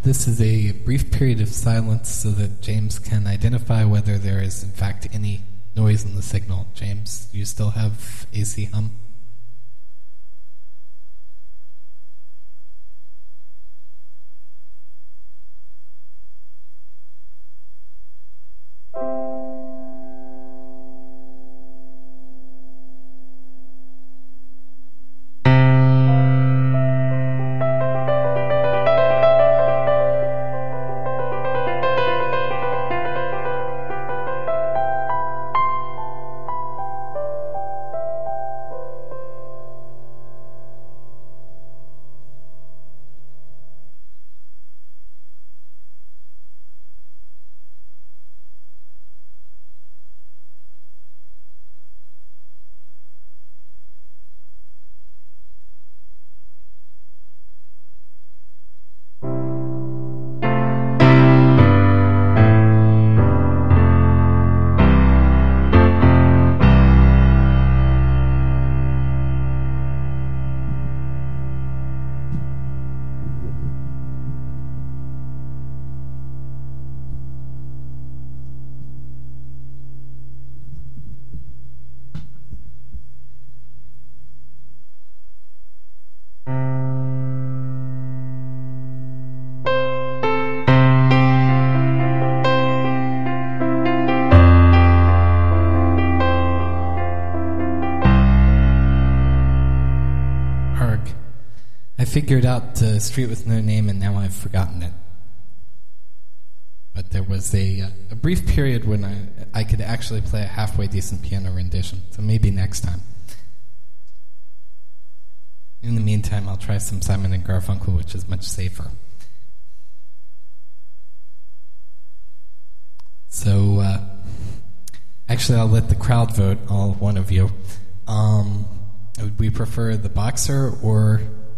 This is a brief period of silence so that James can identify whether there is, in fact, any noise in the signal. James, you still have AC hum? I figured out the Street with No Name, and now I've forgotten it. But there was a brief period when I could actually play a halfway decent piano rendition, so maybe next time. In the meantime, I'll try some Simon and Garfunkel, which is much safer. So, actually, I'll let the crowd vote, all one of you. Would we prefer the Boxer or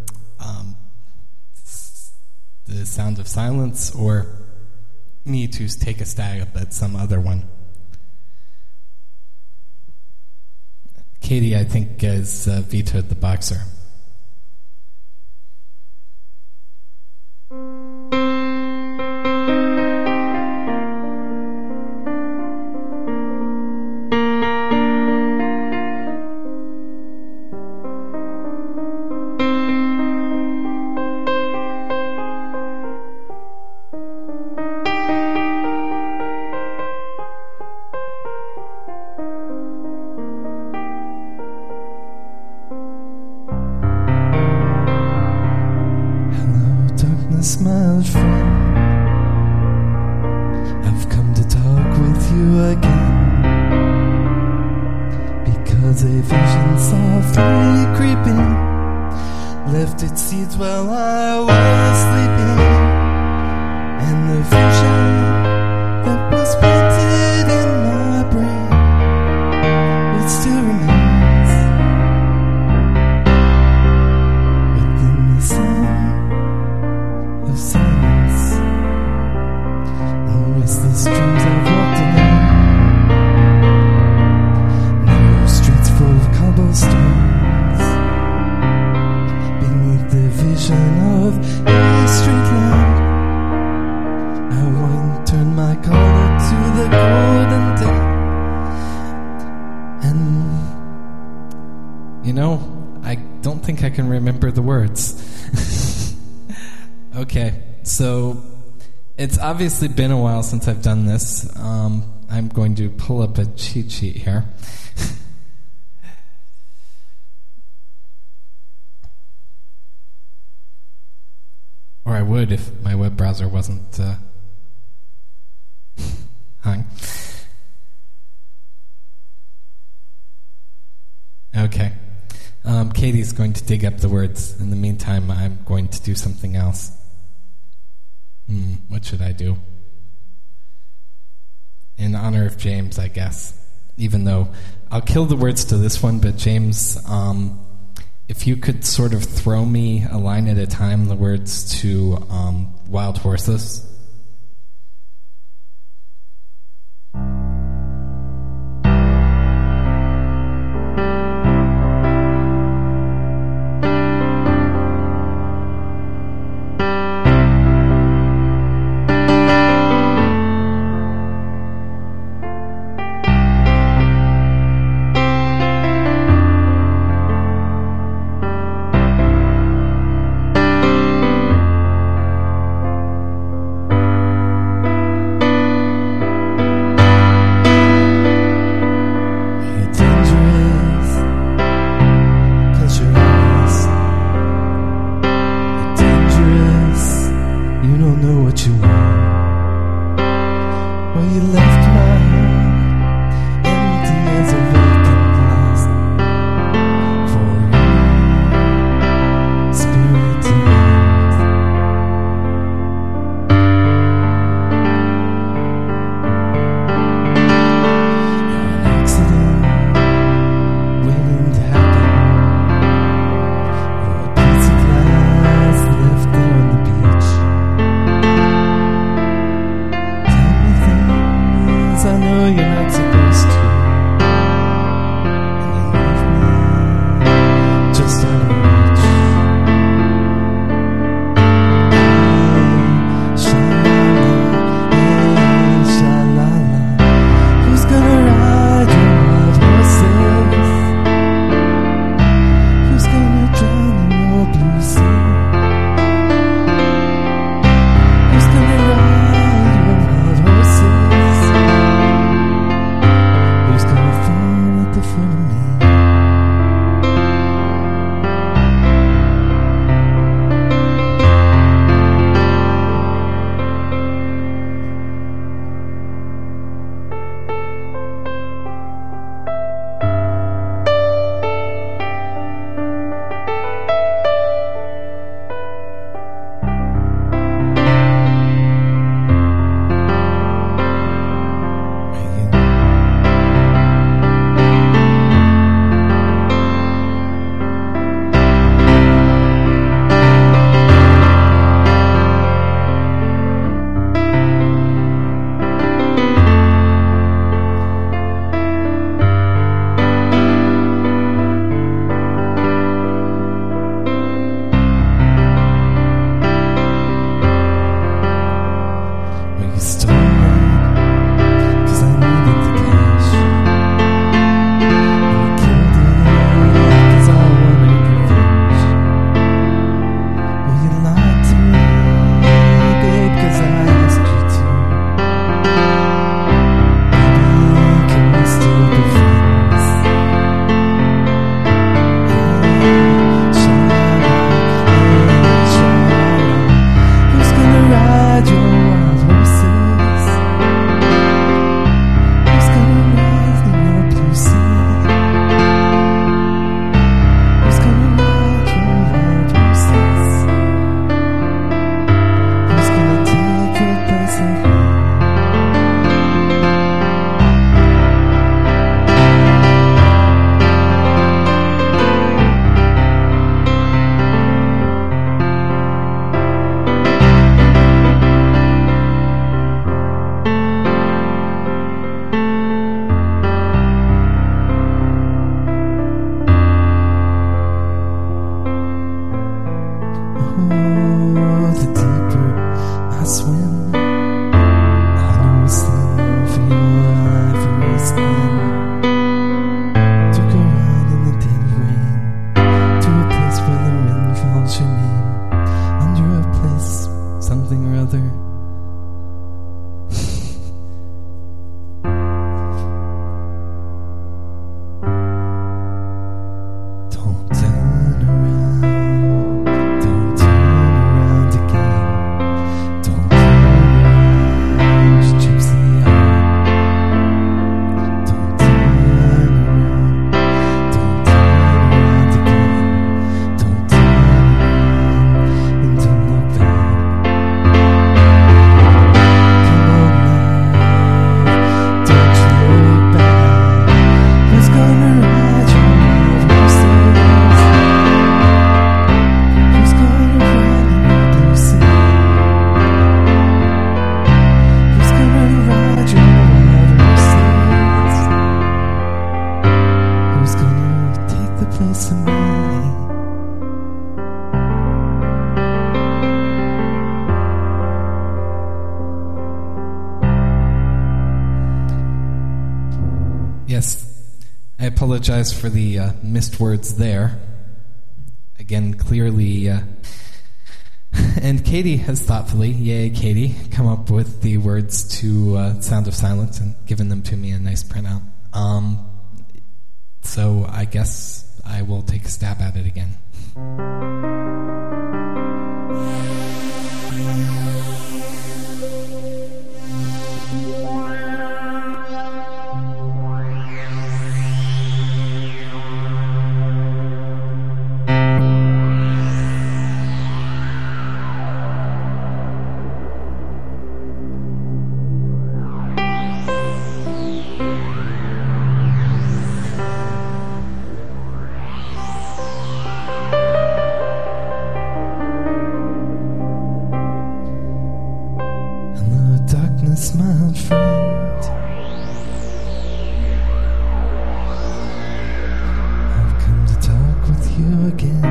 the Sound of Silence, or me to take a stab at some other one? Katie, I think, has vetoed the Boxer. My old friend, I've come to talk with you again, because a vision softly creeping left its seeds while I was sleeping, and the vision that was planted in my brain, it still remains within the sound of silence and restless dreams I've walked alone. Narrow streets full of cobblestones, beneath the vision of a street lamp, I won't turn my collar to the golden day. And you know, I don't think I can remember the words. Okay, so it's obviously been a while since I've done this. I'm going to pull up a cheat sheet here. Or I would if my web browser wasn't hung. Okay. Katie's going to dig up the words. In the meantime, I'm going to do something else. What should I do? In honor of James, I guess. Even though I'll kill the words to this one, but James, if you could sort of throw me a line at a time, the words to Wild Horses. Oh, the deeper I swim, I know a slim for your ivory skin. Took a ride in the dead rain to a place where the wind falls your name. Under a place, something or other. Don't turn around, don't turn around again. Don't turn around, just gypsy heart. Don't turn around, don't turn around again. Don't turn around and don't look back. Come on now, don't you look back. Who's gonna ride your horses? Who's gonna ride in the blue sea? Who's gonna ride your horses? Who's gonna take the place of me? Yes, I apologize for the missed words there. Again, clearly, and Katie has thoughtfully, yay Katie, come up with the words to Sound of Silence and given them to me in a nice printout. So I guess I will take a stab at it again. Hello, darkness, my old friend. I've come to talk with you again.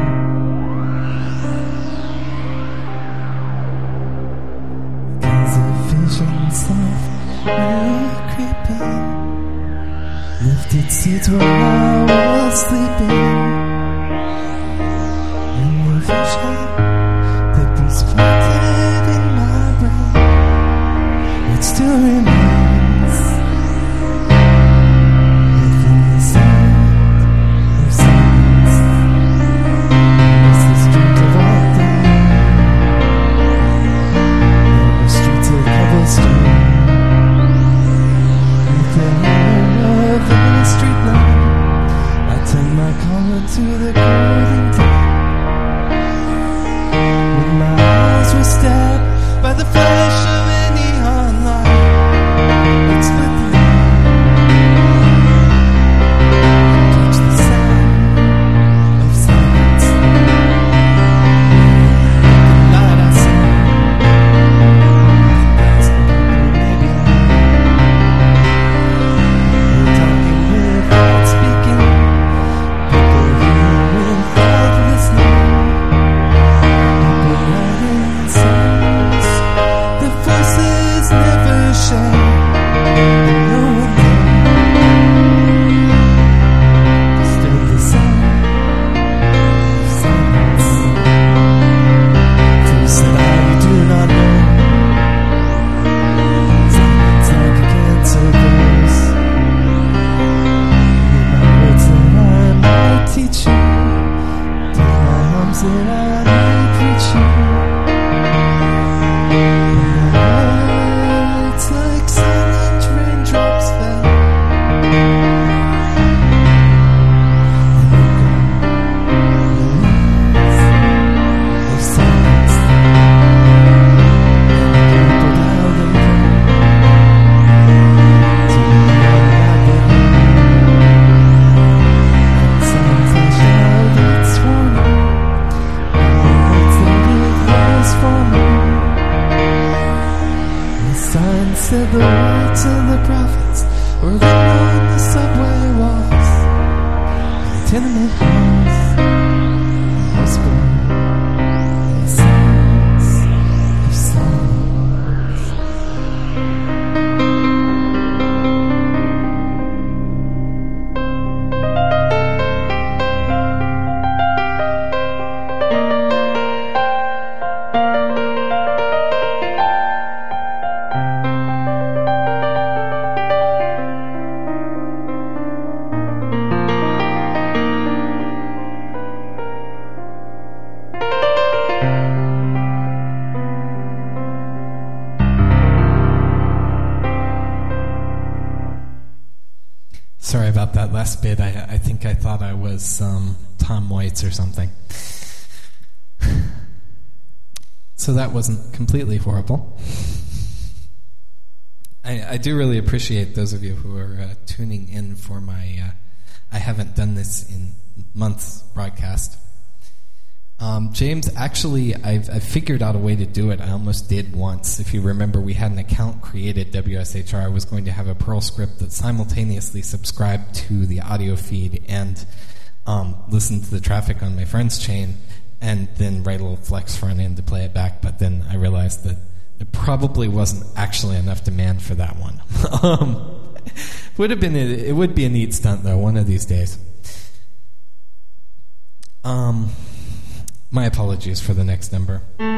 Because of visions of you creeping, lifted seats where I was sleeping. And the vision that was planted in my brain, it still remains within the sound of silence. As the street of all day, there were streets of cobblestone. With the hum of the street lamp, I turned my collar to the golden day. When my eyes were stabbed by the flash of a neon light, it split the night. Catch the sound of silence. The night I saw, that's maybe we're talking without speaking, people hearing without listening. People writing songs, the last bit, I think I thought I was Tom Waits or something. So that wasn't completely horrible. I do really appreciate those of you who are tuning in for my I haven't done this in months broadcast. James, actually, I've figured out a way to do it. I almost did once. If you remember, we had an account created, WSHR. I was going to have a Perl script that simultaneously subscribed to the audio feed and listen to the traffic on my friend's chain, and then write a little Flex front end to play it back. But then I realized that there probably wasn't actually enough demand for that one. It would be a neat stunt, though, one of these days. My apologies for the next number.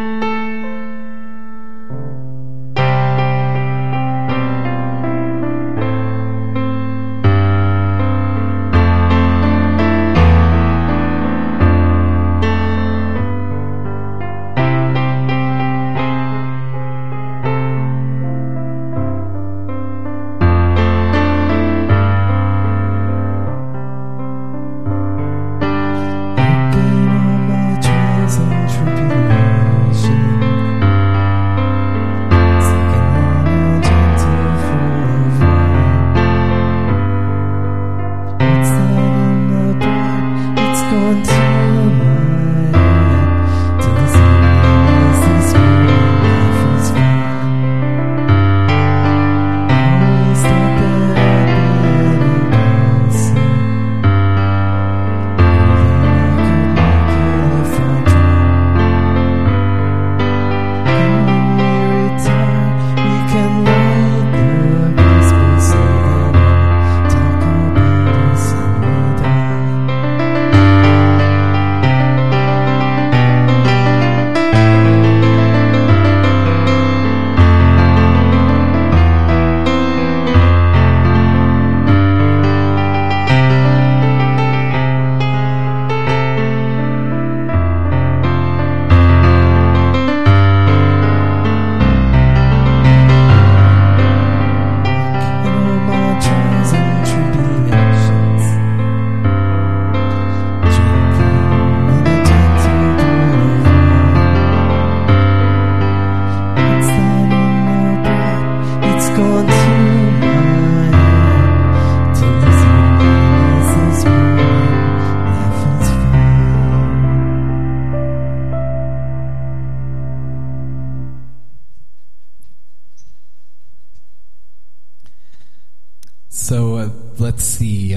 So let's see.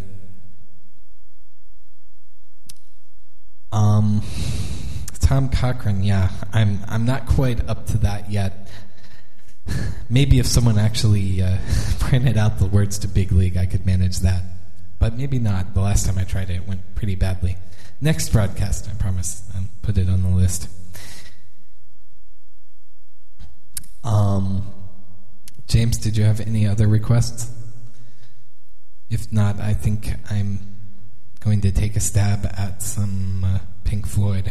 Tom Cochrane. Yeah, I'm not quite up to that yet. Maybe if someone actually printed out the words to Big League, I could manage that. But maybe not. The last time I tried it went pretty badly. Next broadcast, I promise. I'll put it on the list. James, did you have any other requests? If not, I think I'm going to take a stab at some Pink Floyd.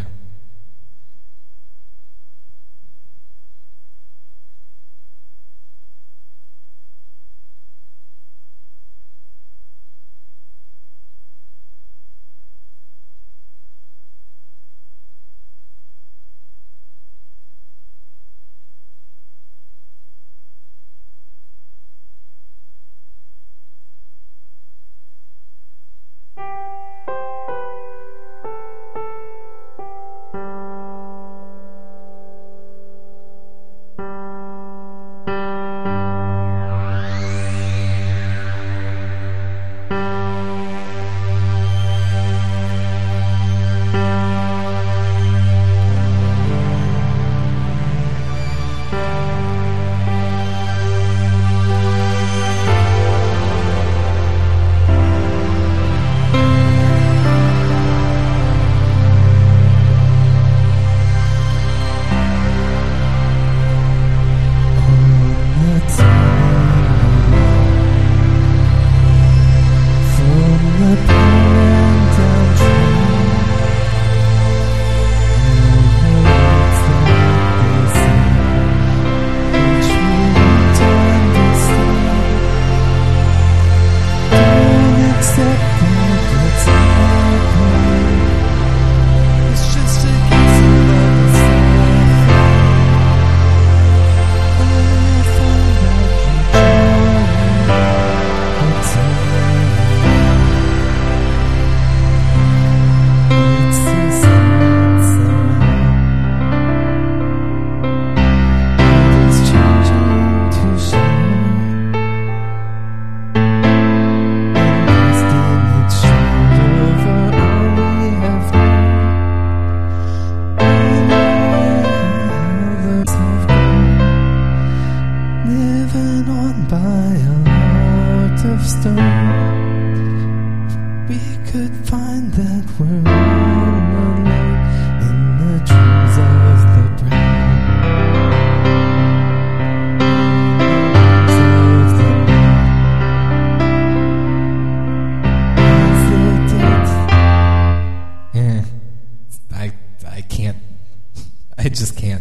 I just can't.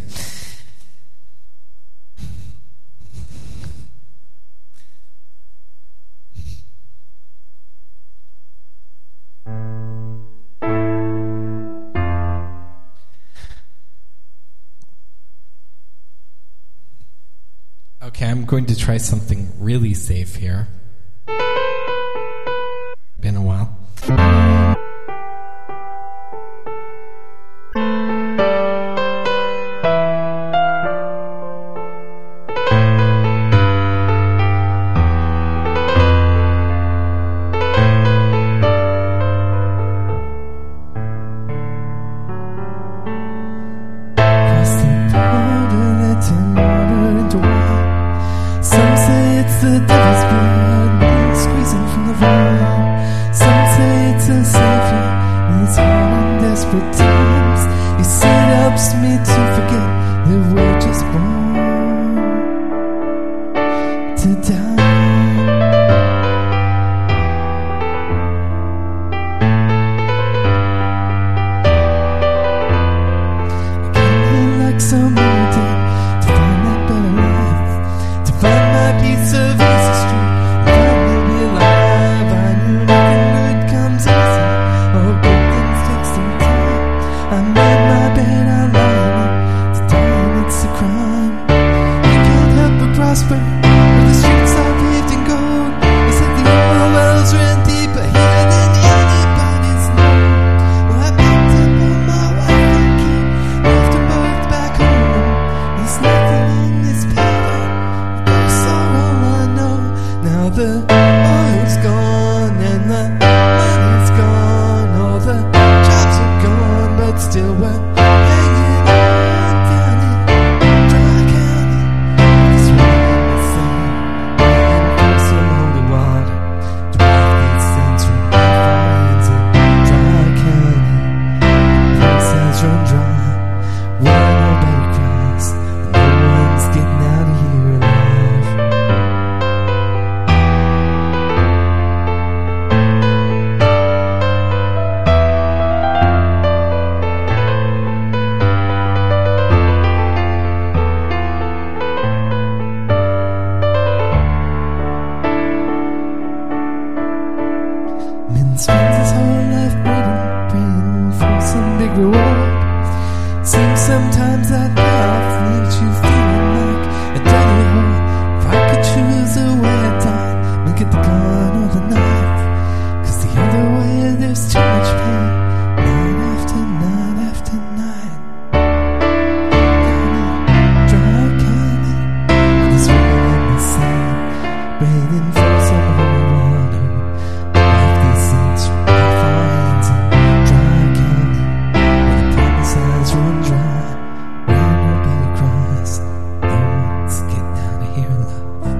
Okay, I'm going to try something really safe here. Been a while. The devil's blood squeezing from the veil. Some say it's a savior in these hard and desperate times. You see, it helps me to forget that we're just born to die. I came here like so many did to find that better life, to find my piece of easy street. Find me be alive. I knew nothing good comes easy. Oh, good things take some time. I made my bed, I lie in it. To die, and it's a crime. You can't help but prosper when the streets are paved in gold. It's like the oil wells ran deeper here than anybody's known. Well, I picked up on my wife and kid, left them both back home. There's nothing in this pain. Those are all I know. Now the oil's gone and the money's gone. All the jobs are gone, but still we're hanging on down in Dry County. It's raining the same, waiting for some holy water to wipe these things from my veins in Dry County. The place has run dry. Where nobody cries, and no one's getting out of here alive. Man spends his whole life praying for some big reward. Seems sometimes that path leaves you feeling like a dirty whore. If I could choose a way I'd die, make it the gun or the knife. 'Cause the other way there's too much pain, night after night after night. Down in Dry County, this rain the sand, raining for some holy water. Wipe these things from my veins in Dry County, where the promise has run dry, where nobody cries, no one's getting out of here alive.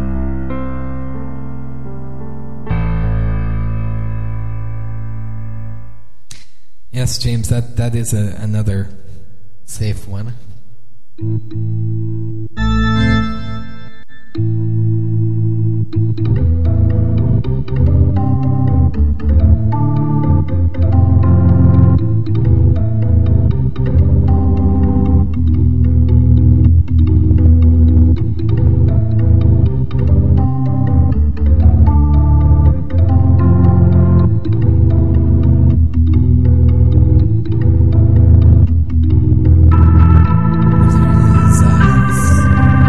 Yes, James, that is another safe one. There's a house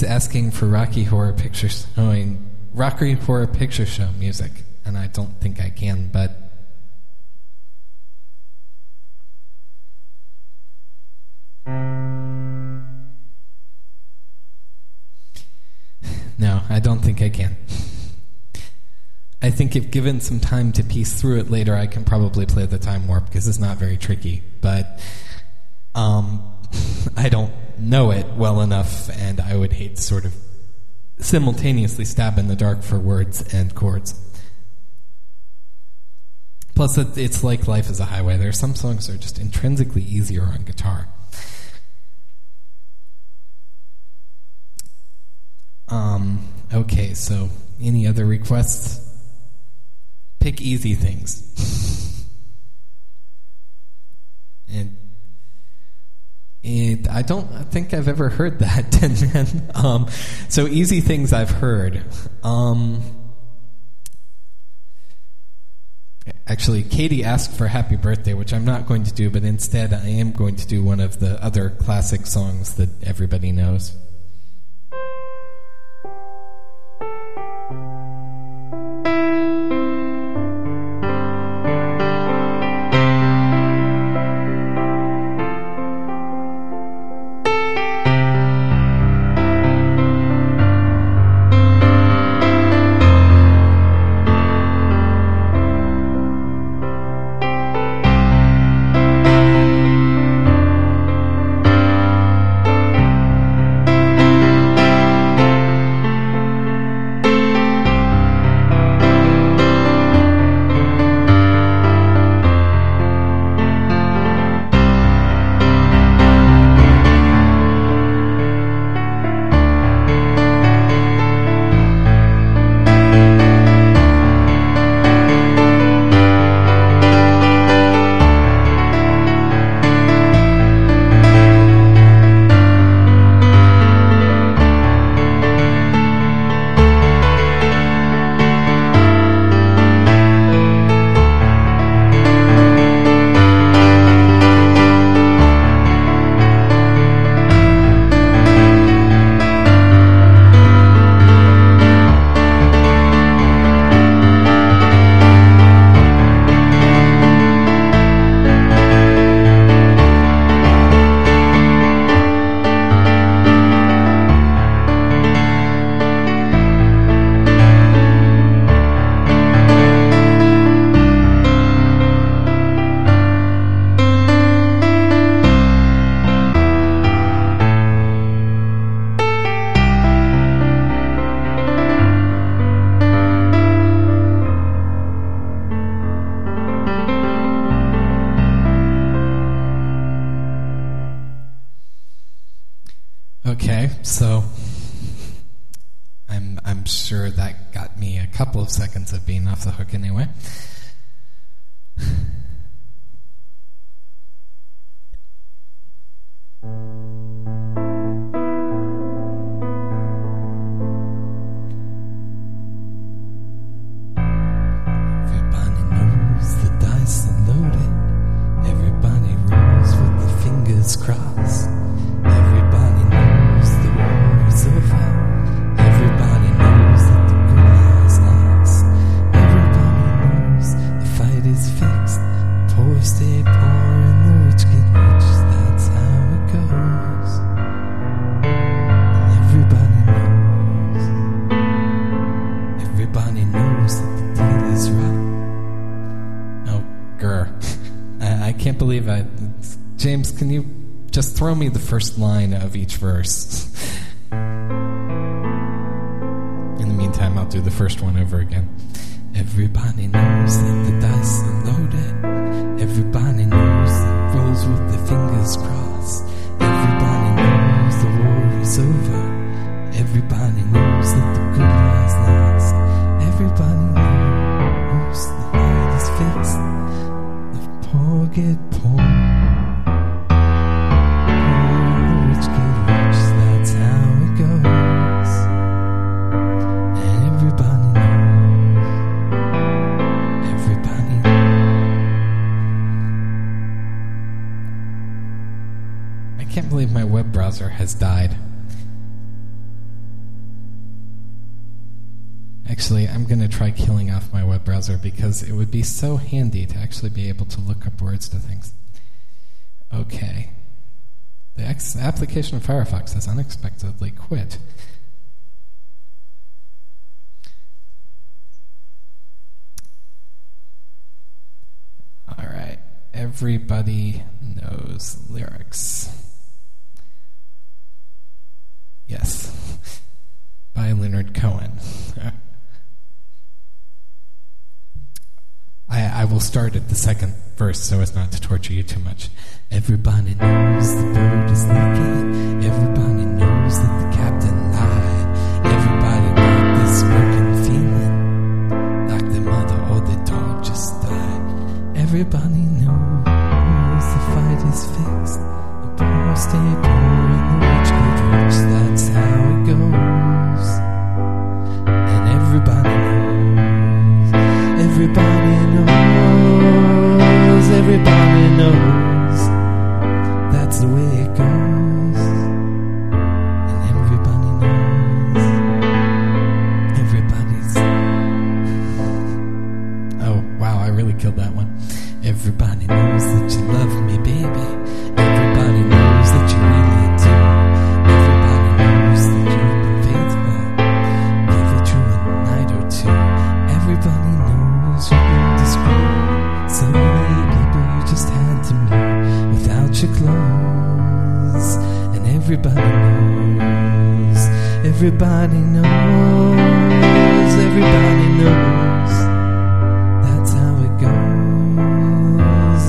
Katie's asking for Rocky Horror Picture Show music, and I don't think I can, but no, I don't think I can. I think if given some time to piece through it later, I can probably play the Time Warp, because it's not very tricky, but I don't know it well enough, and I would hate to sort of simultaneously stab in the dark for words and chords. Plus, it's like Life is a Highway. There are some songs that are just intrinsically easier on guitar. Okay, so any other requests? Pick easy things. And I don't think I've ever heard that. And then, so easy things I've heard. Actually, Katie asked for Happy Birthday, which I'm not going to do, but instead I am going to do one of the other classic songs that everybody knows. So I'm sure that got me a couple of seconds of being off the hook anyway. Everybody knows the dice are loaded. Everybody rolls with the fingers crossed. Everybody knows the war is over. Everybody knows that the good lies lost. Everybody knows the fight is fixed. Poor stay poor and the rich get rich. That's how it goes. And everybody knows that the deal is right. Oh, grr. I can't believe I... James, can you just throw me the first line of each verse? In the meantime, I'll do the first one over again. Everybody knows that the dice are loaded. Everybody knows that rolls with their fingers crossed. Everybody knows the war is over. Everybody knows that the good lies last. Everybody knows the fight is fixed. The poor get poor. I can't believe my web browser has died. Actually, I'm going to try killing off my web browser because it would be so handy to actually be able to look up words to things. Okay. The application of Firefox has unexpectedly quit. All right. Everybody knows lyrics. Yes. By Leonard Cohen. I will start at the second verse so as not to torture you too much. Everybody knows the bird is leaking. Everybody knows that the captain lied. Everybody got this broken feeling, like their mother or their dog just died. Everybody knows the fight is fixed. The poor stay poor and the rich get rich. That's how it goes. And everybody knows. Everybody knows. Everybody knows. That's the way it goes. And everybody knows. Everybody's. Oh, wow, I really killed that one. Everybody knows that you love me, baby. Everybody knows that you really do. Everybody knows that you've been faithful. Give it to a night or two. Everybody knows you've been discreet. So many people you just had to meet without your clothes. And everybody knows. Everybody knows. Everybody knows. That's how it goes.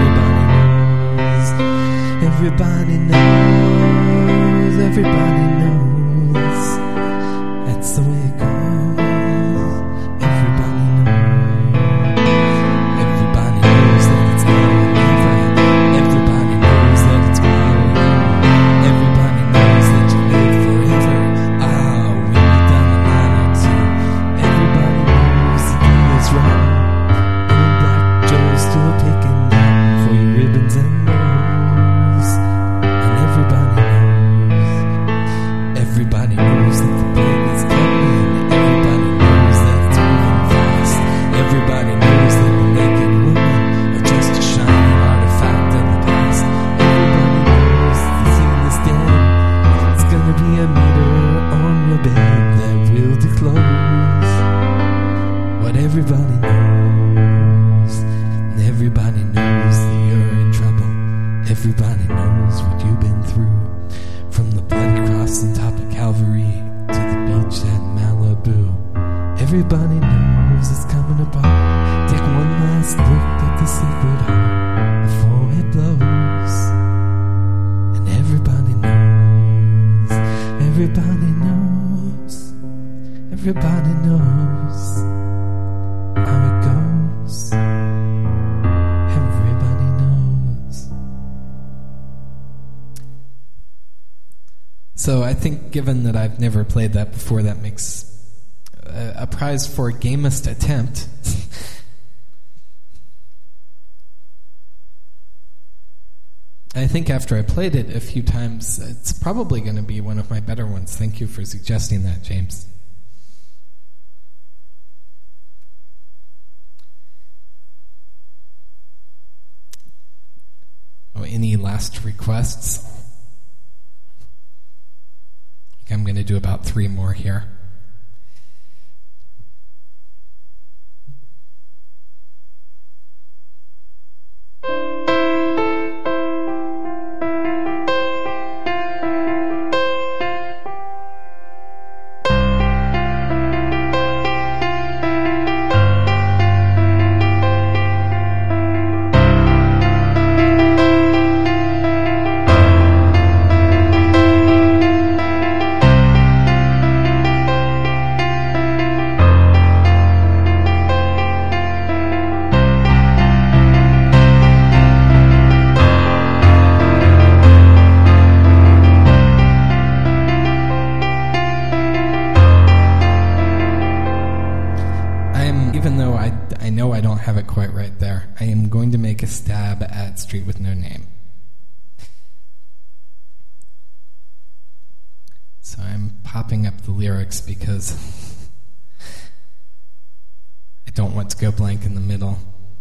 Everybody knows. Everybody knows. That's the way it goes. Everybody knows. Everybody knows that it's now or never. Everybody knows that it's me or you. Everybody knows that you live forever. When you're done a line or two. Everybody knows the deal is right. And Black Joe's still picking up for your ribbons and bows. And everybody knows. Everybody knows that the plague is coming. Everybody knows that it's moving fast. Everybody knows that the naked women are just a shining artifact of the past. Everybody knows the scene is dead. It's gonna be a meter on your bed that will disclose what everybody knows. And everybody knows that you're in trouble. Everybody knows what you've been through. From the bloody cross on top of Calvary to the beach at Malibu. Everybody knows it's coming apart. Take one last look at the secret heart before it blows. And everybody knows. Everybody knows. Everybody knows how it goes. Everybody knows. So I think, given that I've never played that before, that makes a prize for gamest attempt. I think after I played it a few times, it's probably going to be one of my better ones. Thank you for suggesting that, James. Oh, any last requests? I'm going to do about 3 more here. Stab at Street with No Name. So I'm popping up the lyrics because want to go blank in the middle.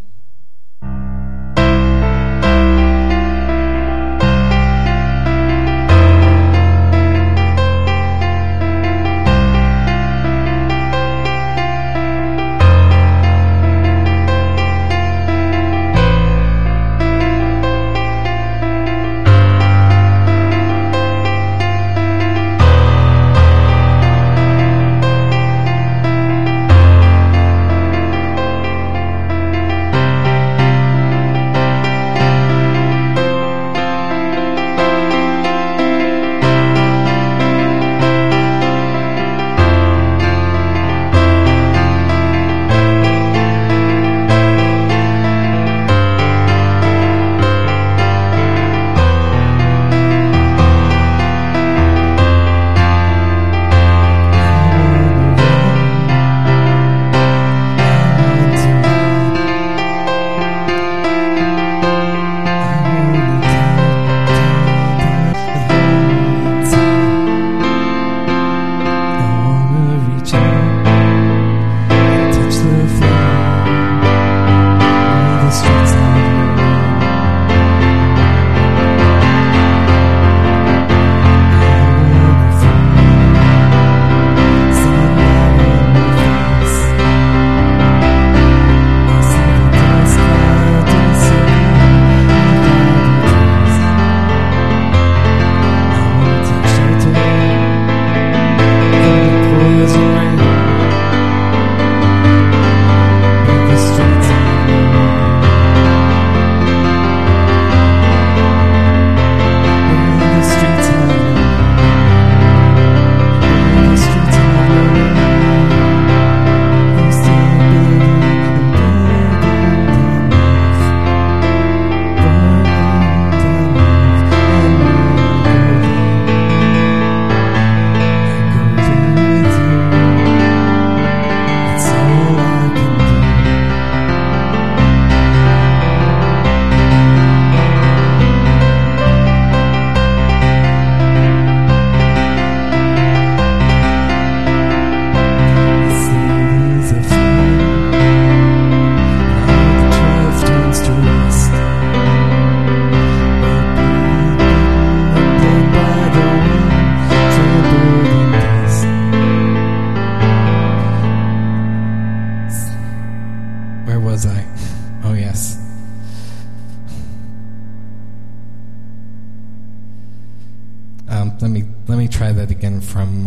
Let me try that again from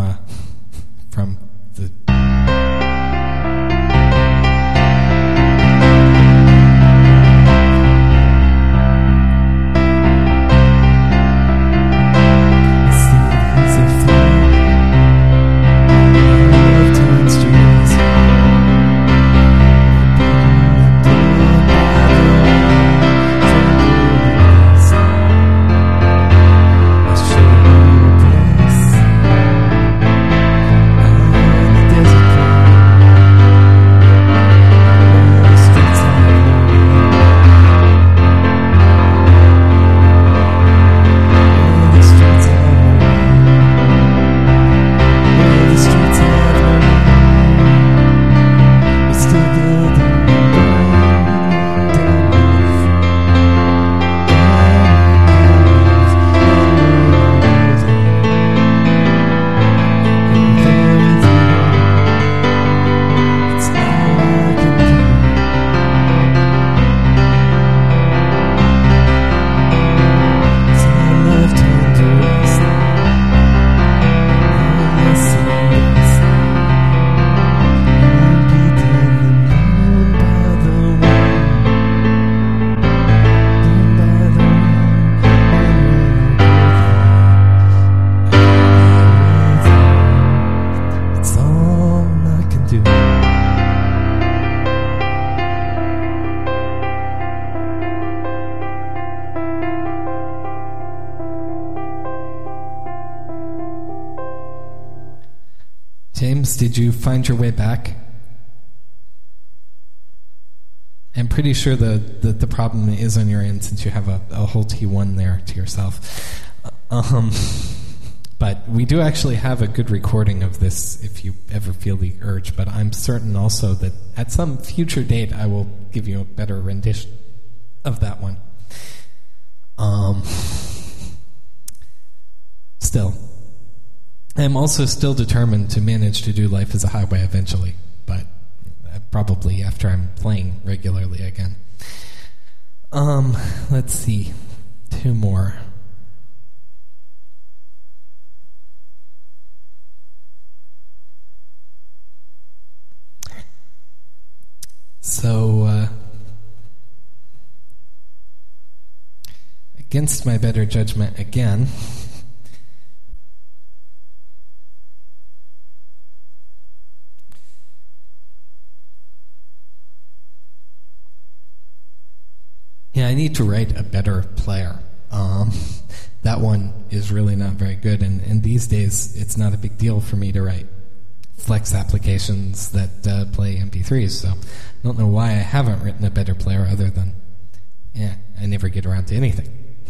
the. James, did you find your way back? I'm pretty sure that the problem is on your end since you have a whole T1 there to yourself. But we do actually have a good recording of this if you ever feel the urge. But I'm certain also that at some future date I will give you a better rendition of that one. Still, I'm also still determined to manage to do Life is a Highway eventually, but probably after I'm playing regularly again. Let's see. 2 more. So, against my better judgment again, yeah, I need to write a better player. That one is really not very good, and these days it's not a big deal for me to write Flex applications that play MP3s, so I don't know why I haven't written a better player other than, I never get around to anything.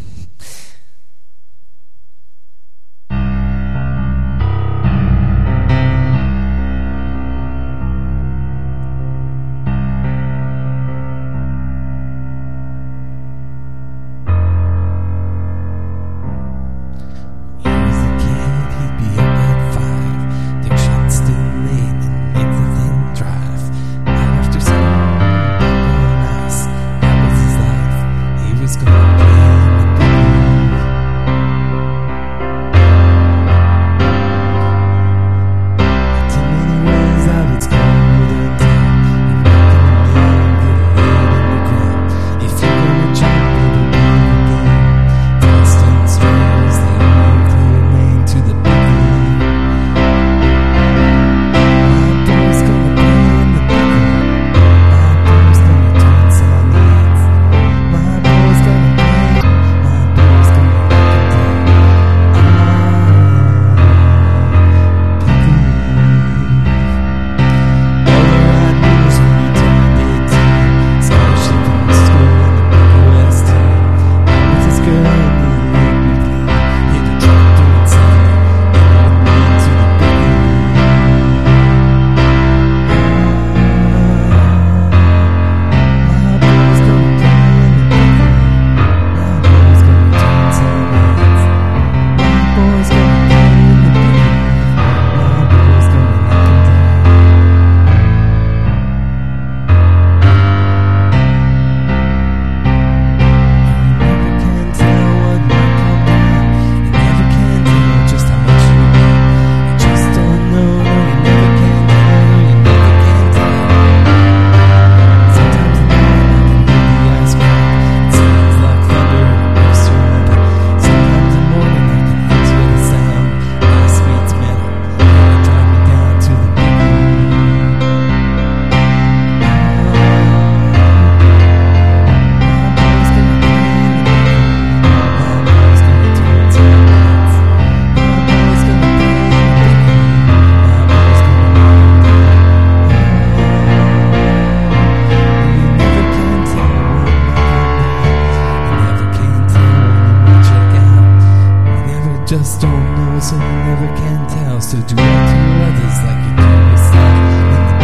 Just don't know, so you never can tell. So do unto others like you do yourself in the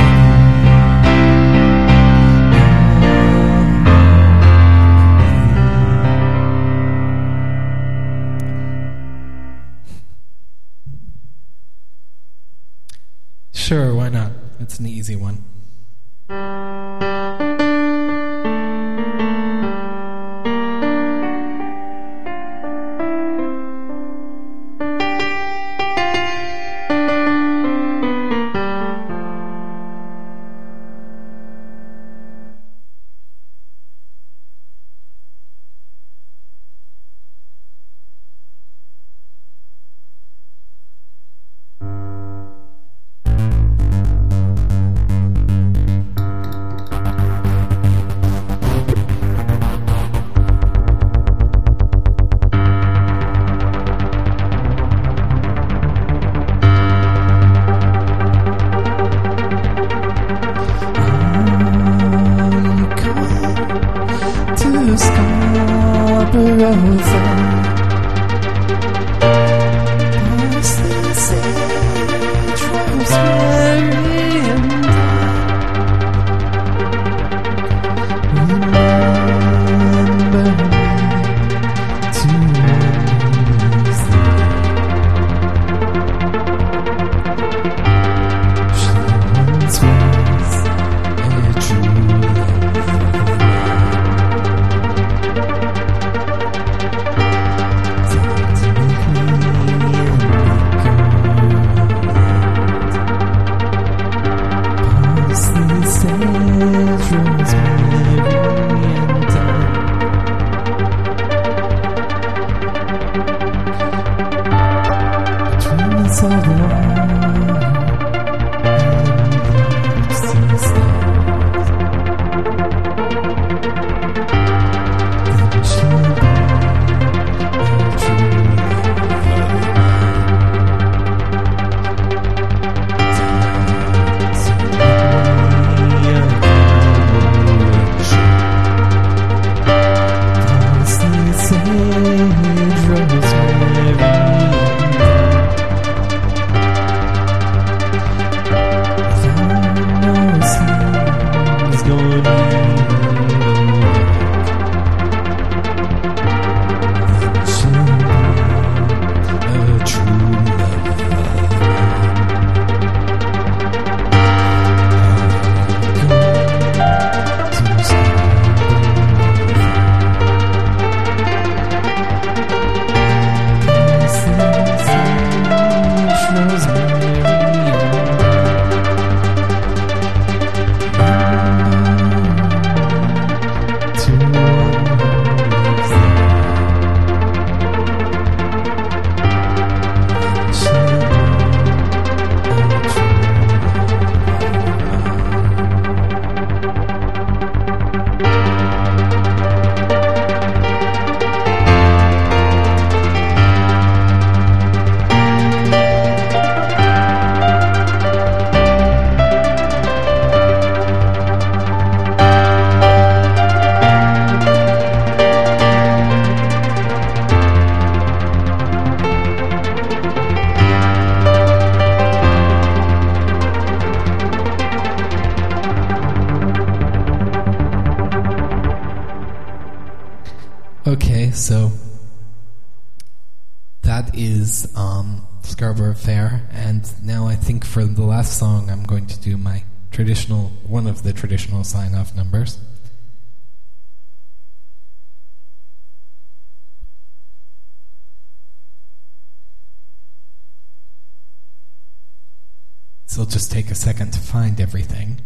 beginning. Sure, why not? It's an easy one. Okay, so that is Scarborough Fair, and now I think for the last song I'm going to do one of the traditional sign-off numbers. So it'll just take a second to find everything.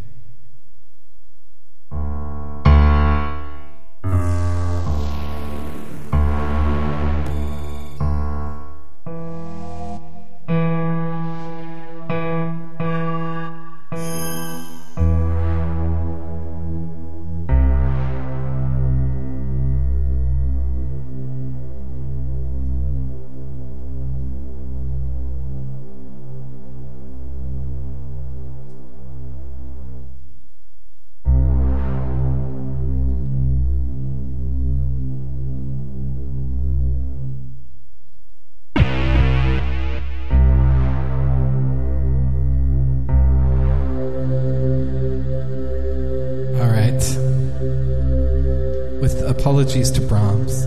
Apologies to Brahms.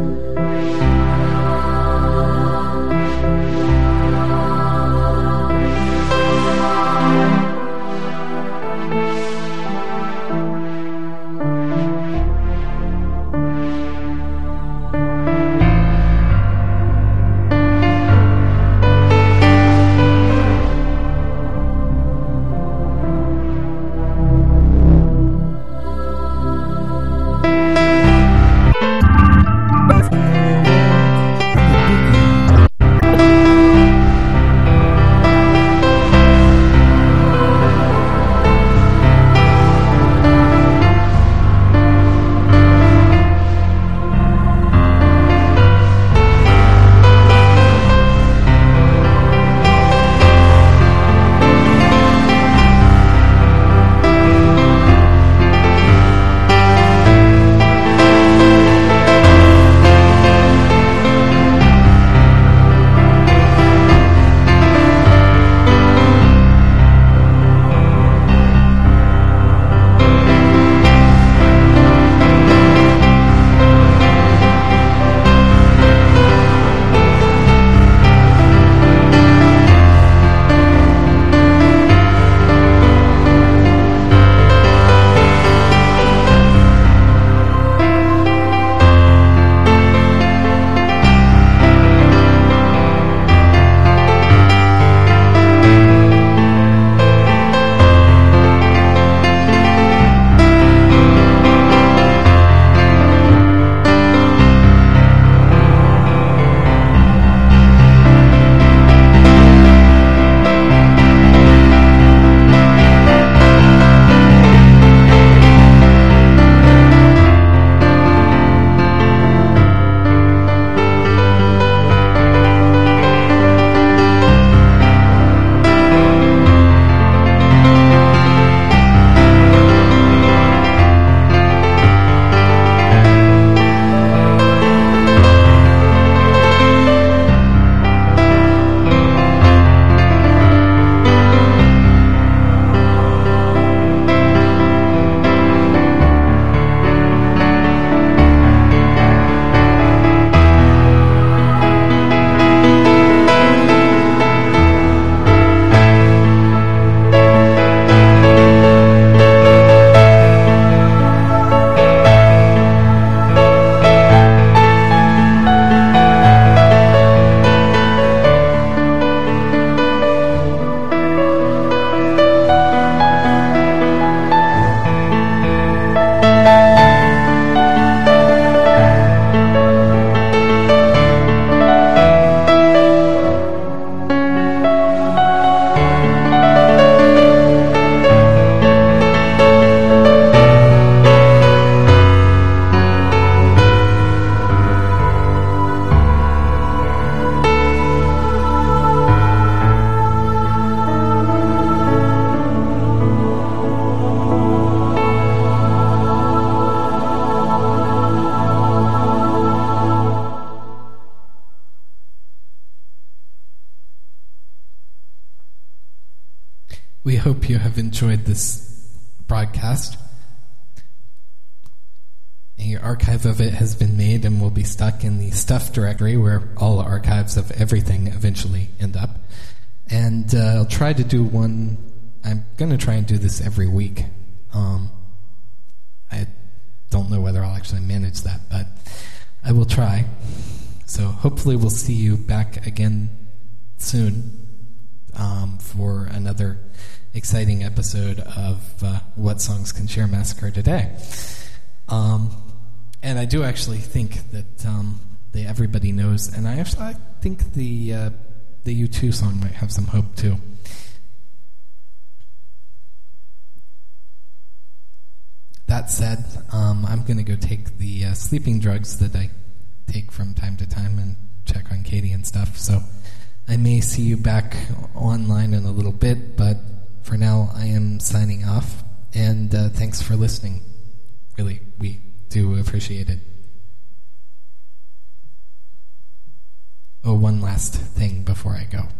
We hope you have enjoyed this broadcast. A archive of it has been made and will be stuck in the stuff directory where all archives of everything eventually end up. And I'll try to do one. I'm going to try and do this every week. I don't know whether I'll actually manage that, but I will try. So hopefully we'll see you back again soon for another exciting episode of What Songs Can Share Massacre Today. And I do actually think that everybody knows, and I think the U2 song might have some hope too. That said, I'm going to go take the sleeping drugs that I take from time to time and check on Katie and stuff. So I may see you back online in a little bit, but for now I am signing off. And thanks for listening. Really, we do appreciate it. Oh, one last thing before I go.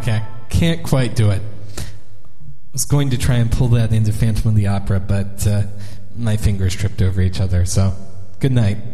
Okay, can't quite do it. I was going to try and pull that into Phantom of the Opera, but my fingers tripped over each other, so good night.